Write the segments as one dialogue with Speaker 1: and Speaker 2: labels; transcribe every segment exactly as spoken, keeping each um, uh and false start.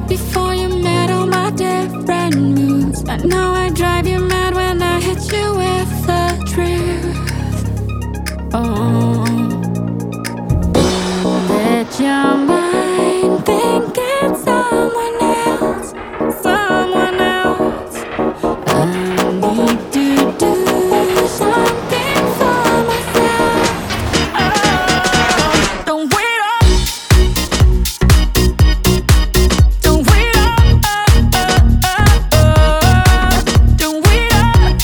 Speaker 1: right before you met all my different moods. I know I drive you mad when I hit you with the truth. Oh, bet your mind thinking someone else, someone else. I need to do something for myself. Oh, don't wait up, don't wait up, uh, uh, uh, uh. Don't wait up,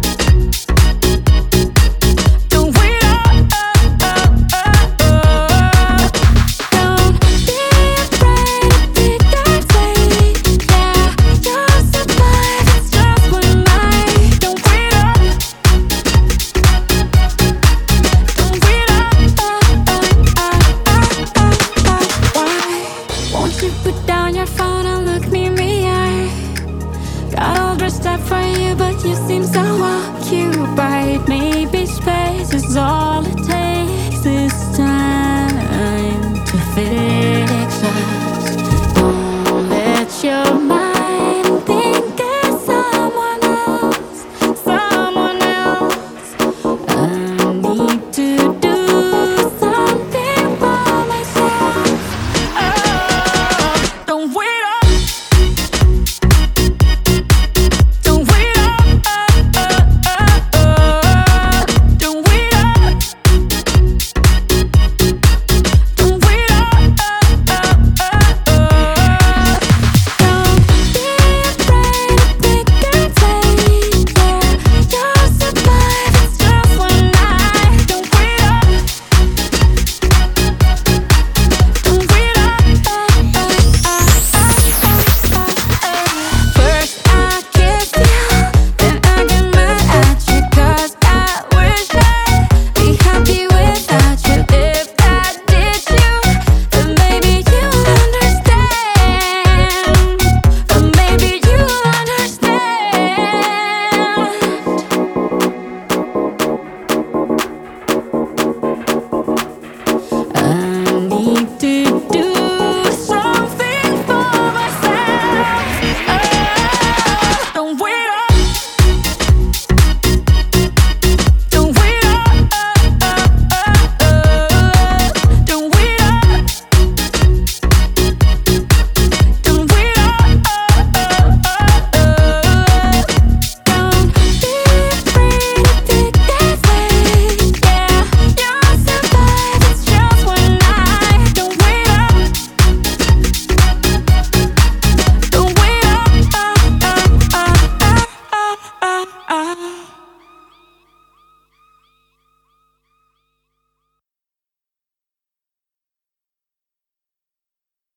Speaker 1: don't wait up, uh, uh, uh, uh. Don't be afraid of the dark side. Yeah, you'll survive, it's just one night. Don't wait up, don't wait up, uh, uh, uh, uh, uh, uh. Why won't you put down your phone and look me in the eye? Got all dressed up for you, but you seem so occupied. Maybe space is all